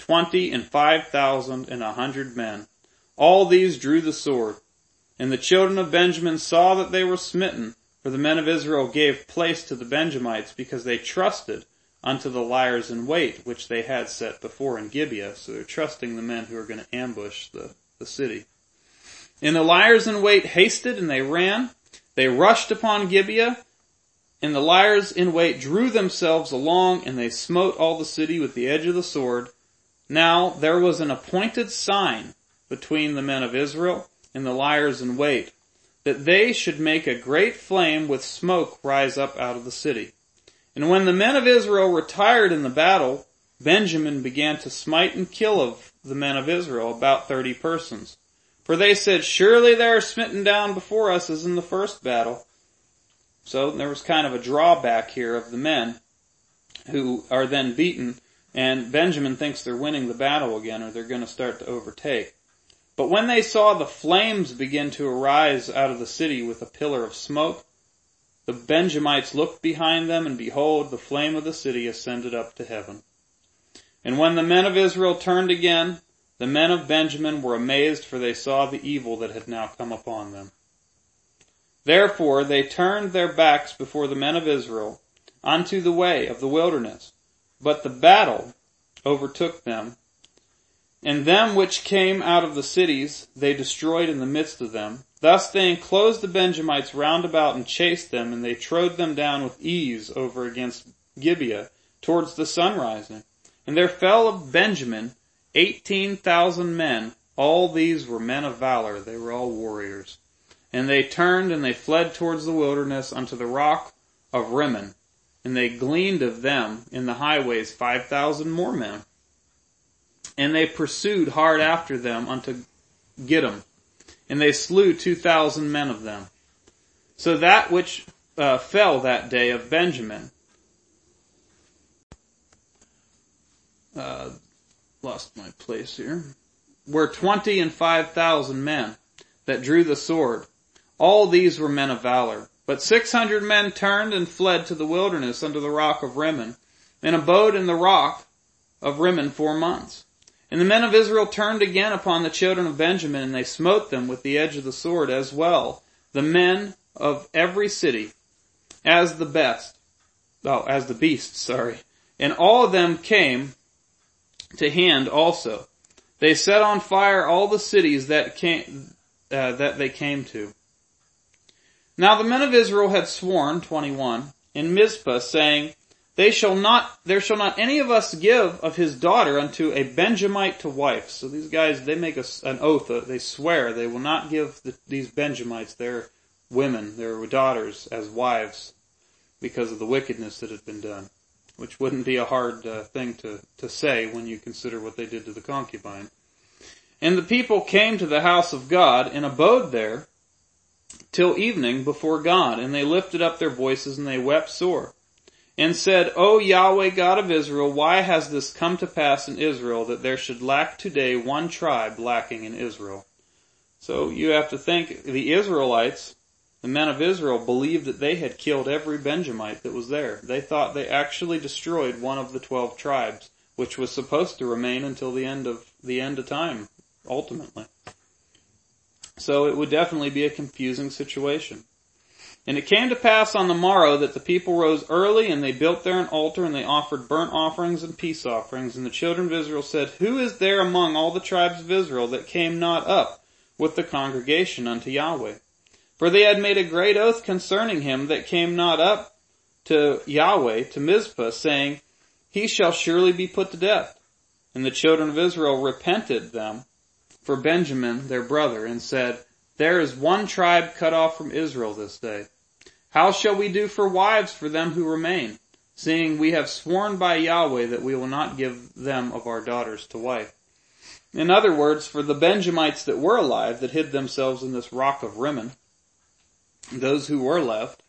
25,100 men. All these drew the sword. And the children of Benjamin saw that they were smitten, for the men of Israel gave place to the Benjamites, because they trusted unto the liers in wait, which they had set before in Gibeah. So they're trusting the men who are going to ambush the city. And the liers in wait hasted, and they ran. They rushed upon Gibeah, and the liers in wait drew themselves along, and they smote all the city with the edge of the sword. Now there was an appointed sign between the men of Israel and the liers in wait, that they should make a great flame with smoke rise up out of the city. And when the men of Israel retired in the battle, Benjamin began to smite and kill of the men of Israel about 30 persons. For they said, Surely they are smitten down before us as in the first battle. So there was kind of a drawback here of the men who are then beaten, and Benjamin thinks they're winning the battle again, or they're going to start to overtake. But when they saw the flames begin to arise out of the city with a pillar of smoke, the Benjamites looked behind them, and behold, the flame of the city ascended up to heaven. And when the men of Israel turned again, the men of Benjamin were amazed, for they saw the evil that had now come upon them. Therefore they turned their backs before the men of Israel unto the way of the wilderness. But the battle overtook them, and them which came out of the cities they destroyed in the midst of them. Thus they enclosed the Benjamites round about and chased them, and they trode them down with ease over against Gibeah towards the sunrising. And there fell of Benjamin 18,000 men. All these were men of valor. They were all warriors. And they turned and they fled towards the wilderness unto the rock of Rimmon. And they gleaned of them in the highways 5,000 more men. And they pursued hard after them unto Gittim. and they slew 2,000 men of them. So that which fell that day of Benjamin, lost my place here, were 25,000 men that drew the sword. All these were men of valor. But 600 men turned and fled to the wilderness under the rock of Rimmon, and abode in the rock of Rimmon 4 months. And the men of Israel turned again upon the children of Benjamin, and they smote them with the edge of the sword as well, the men of every city, as the beasts, And all of them came to hand also. They set on fire all the cities that they came to. Now the men of Israel had sworn, 21, in Mizpah, saying, there shall not any of us give of his daughter unto a Benjamite to wife. So these guys, they make an oath, they swear they will not give these Benjamites their women, their daughters, as wives because of the wickedness that had been done. Which wouldn't be a hard thing to say when you consider what they did to the concubine. And the people came to the house of God and abode there till evening before God. And they lifted up their voices and they wept sore. And said, O Yahweh God of Israel, why has this come to pass in Israel that there should lack today one tribe lacking in Israel? So you have to think the Israelites, the men of Israel, believed that they had killed every Benjamite that was there. They thought they actually destroyed one of the 12 tribes, which was supposed to remain until the end of time, ultimately. So it would definitely be a confusing situation. And it came to pass on the morrow that the people rose early, and they built there an altar, and they offered burnt offerings and peace offerings. And the children of Israel said, Who is there among all the tribes of Israel that came not up with the congregation unto Yahweh? For they had made a great oath concerning him that came not up to Yahweh, to Mizpah, saying, He shall surely be put to death. And the children of Israel repented them for Benjamin their brother, and said, There is one tribe cut off from Israel this day. How shall we do for wives for them who remain, seeing we have sworn by Yahweh that we will not give them of our daughters to wife? In other words, for the Benjamites that were alive, that hid themselves in this rock of Rimmon, those who were left,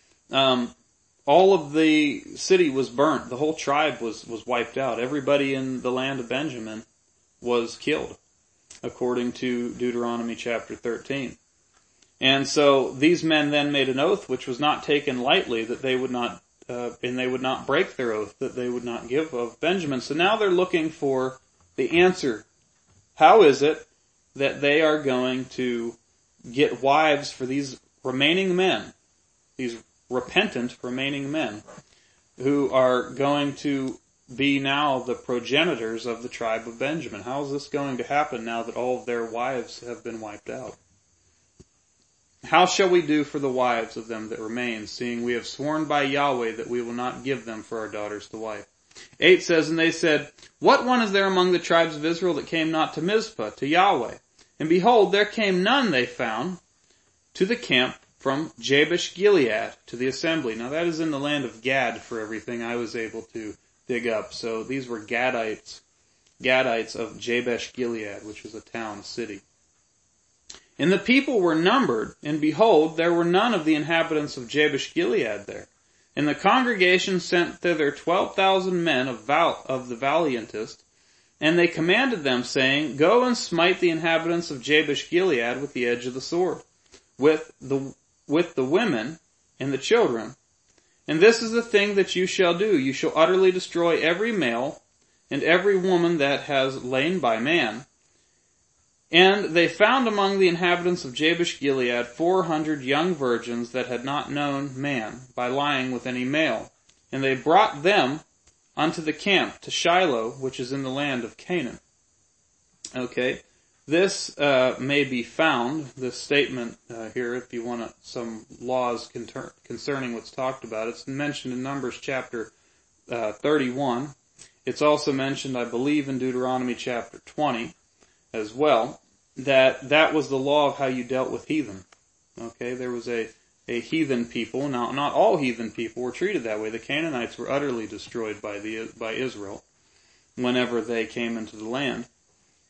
all of the city was burnt. The whole tribe was wiped out. Everybody in the land of Benjamin was killed, according to Deuteronomy chapter 13. And so these men then made an oath which was not taken lightly, that they would not, and they would not break their oath, that they would not give of Benjamin. So now they're looking for the answer. How is it that they are going to get wives for these remaining men, these repentant remaining men, who are going to be now the progenitors of the tribe of Benjamin? How is this going to happen now that all of their wives have been wiped out? How shall we do for the wives of them that remain, seeing we have sworn by Yahweh that we will not give them for our daughters to wife? 8 says, And they said, What one is there among the tribes of Israel that came not to Mizpah, to Yahweh? And behold, there came none, they found, to the camp from Jabesh Gilead to the assembly. Now that is in the land of Gad for everything I was able to dig up. So these were Gadites of Jabesh Gilead, which was a town, a city. And the people were numbered, and behold, there were none of the inhabitants of Jabesh Gilead there. And the congregation sent thither 12,000 men of the valiantest, and they commanded them, saying, Go and smite the inhabitants of Jabesh Gilead with the edge of the sword, with the women and the children. And this is the thing that you shall do. You shall utterly destroy every male and every woman that has lain by man. And they found among the inhabitants of Jabesh Gilead 400 young virgins that had not known man by lying with any male. And they brought them unto the camp to Shiloh, which is in the land of Canaan. Okay. This may be found, this statement here, if you want some laws concerning what's talked about. It's mentioned in Numbers chapter 31. It's also mentioned, I believe, in Deuteronomy chapter 20 as well, that was the law of how you dealt with heathen. Okay, there was a heathen people. Now, not all heathen people were treated that way. The Canaanites were utterly destroyed by Israel whenever they came into the land.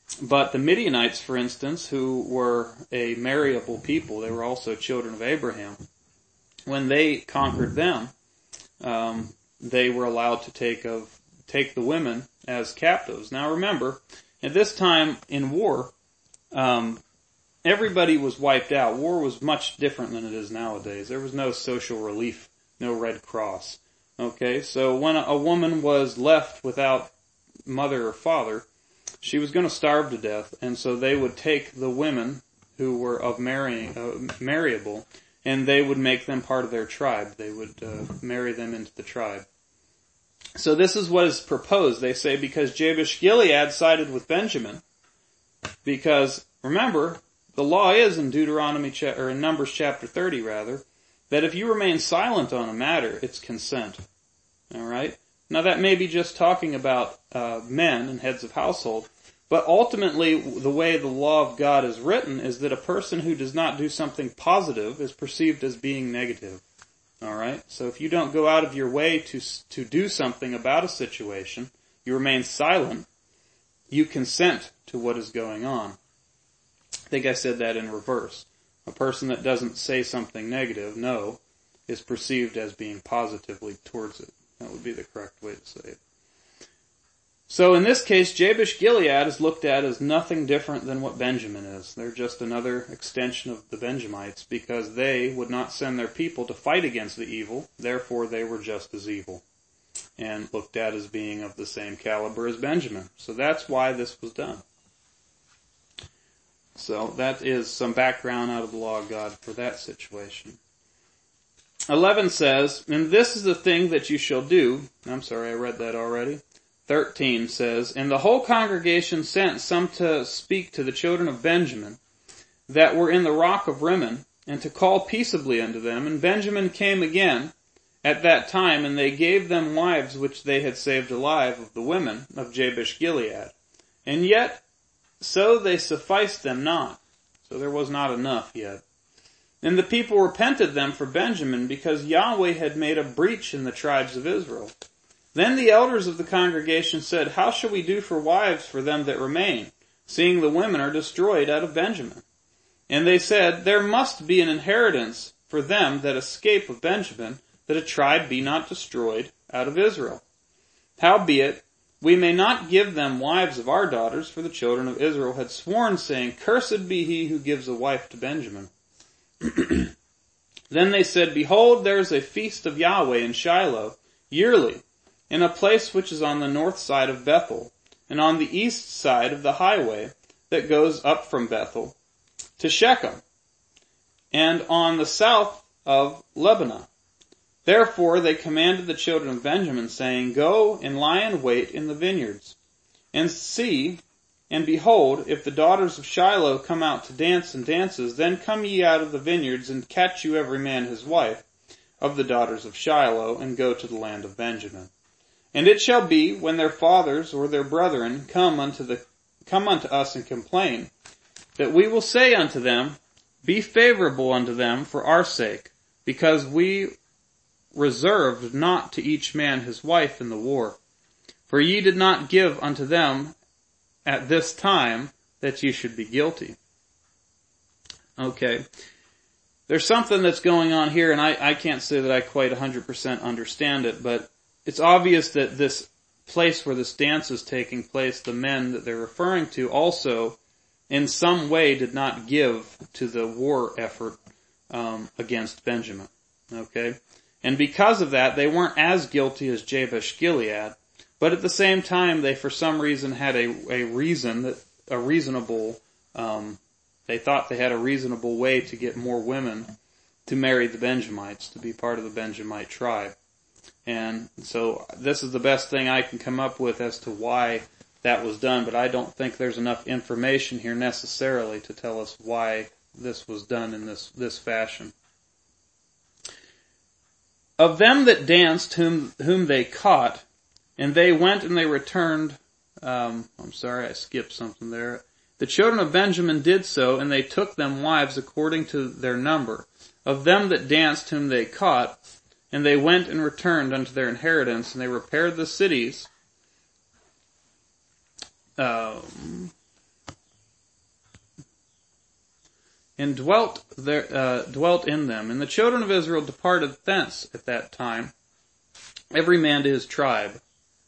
But the Midianites, for instance, who were a marriable people, they were also children of Abraham. When they conquered them, they were allowed to take the women as captives. Now remember, at this time in war, everybody was wiped out. War was much different than it is nowadays. There was no social relief, no Red Cross. Okay, so when a woman was left without mother or father, she was going to starve to death, and so they would take the women who were of marriable, and they would make them part of their tribe. They would marry them into the tribe. So this is what is proposed. They say because Jabesh-Gilead sided with Benjamin, because remember, the law is in in Numbers chapter 30 rather, that if you remain silent on a matter, it's consent. Alright? Now that may be just talking about men and heads of household, but ultimately the way the law of God is written is that a person who does not do something positive is perceived as being negative. Alright? So if you don't go out of your way to do something about a situation, you remain silent, you consent to what is going on. I think I said that in reverse. A person that doesn't say something negative, no, is perceived as being positively towards it. That would be the correct way to say it. So in this case, Jabesh-Gilead is looked at as nothing different than what Benjamin is. They're just another extension of the Benjamites because they would not send their people to fight against the evil, therefore they were just as evil and looked at as being of the same caliber as Benjamin. So that's why this was done. So that is some background out of the law of God for that situation. 11 says, and this is the thing that you shall do. I'm sorry, I read that already. 13 says, and the whole congregation sent some to speak to the children of Benjamin that were in the rock of Rimmon, and to call peaceably unto them. And Benjamin came again at that time, and they gave them wives which they had saved alive of the women of Jabesh-Gilead. And yet, so they sufficed them not. So there was not enough yet. And the people repented them for Benjamin, because Yahweh had made a breach in the tribes of Israel. Then the elders of the congregation said, how shall we do for wives for them that remain, seeing the women are destroyed out of Benjamin? And they said, there must be an inheritance for them that escape of Benjamin, that a tribe be not destroyed out of Israel. Howbeit, we may not give them wives of our daughters, for the children of Israel had sworn, saying, cursed be he who gives a wife to Benjamin. Then they said, behold, there is a feast of Yahweh in Shiloh, yearly, in a place which is on the north side of Bethel, and on the east side of the highway that goes up from Bethel to Shechem, and on the south of Lebanon. Therefore they commanded the children of Benjamin, saying, go and lie in wait in the vineyards, and see, and behold, if the daughters of Shiloh come out to dance in dances, then come ye out of the vineyards, and catch you every man his wife of the daughters of Shiloh, and go to the land of Benjamin. And it shall be, when their fathers or their brethren come unto us and complain, that we will say unto them, be favorable unto them for our sake, because we reserved not to each man his wife in the war. For ye did not give unto them at this time that ye should be guilty. Okay. There's something that's going on here, and I can't say that I quite 100% understand it, but it's obvious that this place where this dance is taking place, the men that they're referring to also in some way did not give to the war effort against Benjamin. Okay? And because of that, they weren't as guilty as Jabesh-Gilead, but at the same time, they for some reason had a reasonable, they thought they had a reasonable way to get more women to marry the Benjamites, to be part of the Benjamite tribe. And so this is the best thing I can come up with as to why that was done, but I don't think there's enough information here necessarily to tell us why this was done in this fashion. Of them that danced whom they caught, and they went and they returned, I'm sorry, I skipped something there. The children of Benjamin did so, and they took them wives according to their number. Of them that danced whom they caught, and they went and returned unto their inheritance, and they repaired the cities. and dwelt in them. And the children of Israel departed thence at that time, every man to his tribe.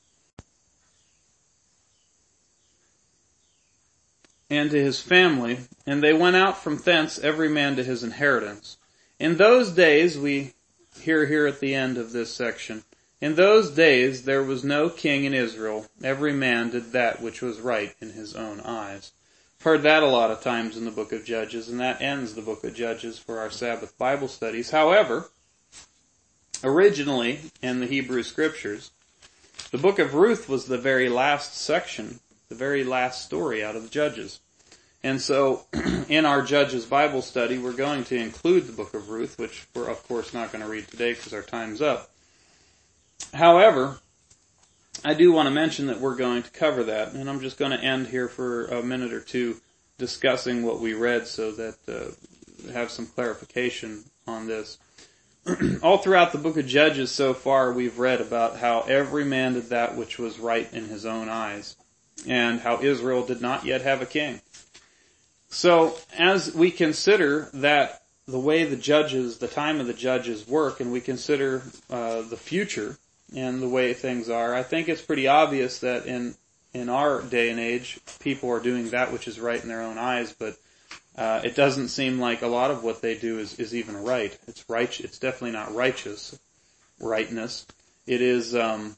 And to his family, and they went out from thence every man to his inheritance. In those days, we hear here at the end of this section, in those days there was no king in Israel, every man did that which was right in his own eyes. I've heard that a lot of times in the book of Judges, and that ends the book of Judges for our Sabbath Bible studies. However, originally in the Hebrew Scriptures, the book of Ruth was the very last section, the very last story out of the Judges. And so, in our Judges Bible study, we're going to include the book of Ruth, which we're of course not going to read today because our time's up. However, I do want to mention that we're going to cover that, and I'm just going to end here for a minute or two discussing what we read so that have some clarification on this. All throughout the book of Judges so far, we've read about how every man did that which was right in his own eyes, and how Israel did not yet have a king. So, as we consider that the way the judges, the time of the judges work, and we consider the future and the way things are, I think it's pretty obvious that in our day and age, people are doing that which is right in their own eyes, but it doesn't seem like a lot of what they do is even right. It's right. It's definitely not rightness. It is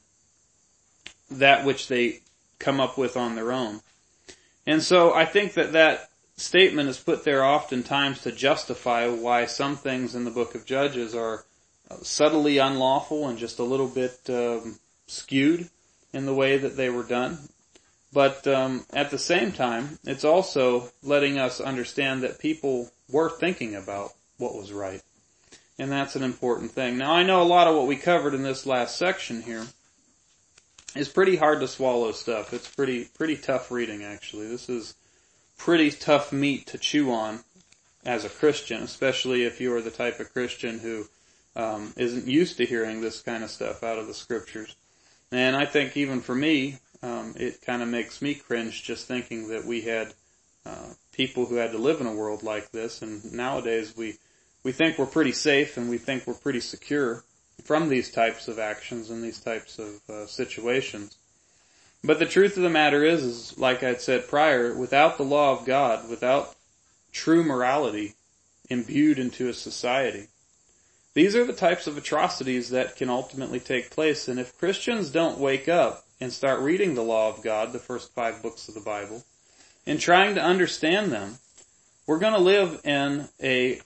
that which they come up with on their own. And so I think that statement is put there oftentimes to justify why some things in the book of Judges are subtly unlawful and just a little bit skewed in the way that they were done. But at the same time, it's also letting us understand that people were thinking about what was right. And that's an important thing. Now, I know a lot of what we covered in this last section here is pretty hard to swallow stuff. It's pretty tough reading, actually. This is pretty tough meat to chew on as a Christian, especially if you are the type of Christian who isn't used to hearing this kind of stuff out of the Scriptures. And I think even for me, it kind of makes me cringe just thinking that we had people who had to live in a world like this, and nowadays we think we're pretty safe and we think we're pretty secure from these types of actions and these types of situations. But the truth of the matter is, like I'd said prior, without the law of God, without true morality imbued into a society, these are the types of atrocities that can ultimately take place. And if Christians don't wake up and start reading the law of God, the first 5 books of the Bible, and trying to understand them, we're going to live in a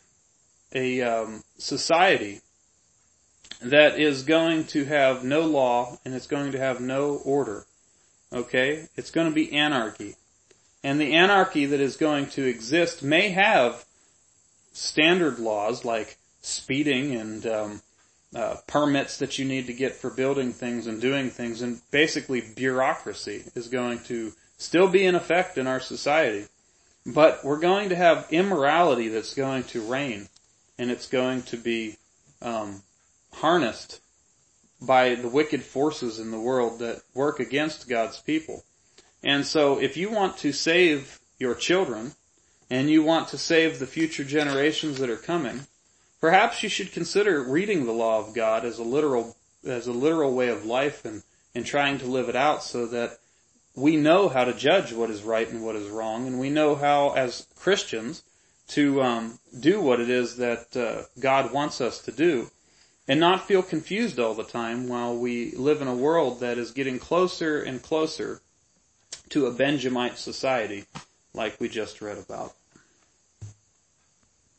society that is going to have no law and it's going to have no order. Okay? It's going to be anarchy. And the anarchy that is going to exist may have standard laws like speeding and permits that you need to get for building things and doing things, and basically bureaucracy is going to still be in effect in our society. But we're going to have immorality that's going to reign, and it's going to be harnessed by the wicked forces in the world that work against God's people. And so if you want to save your children, and you want to save the future generations that are coming, perhaps you should consider reading the law of God as a literal way of life and trying to live it out so that we know how to judge what is right and what is wrong, and we know how, as Christians, to do what it is that God wants us to do, and not feel confused all the time while we live in a world that is getting closer and closer to a Benjamite society like we just read about.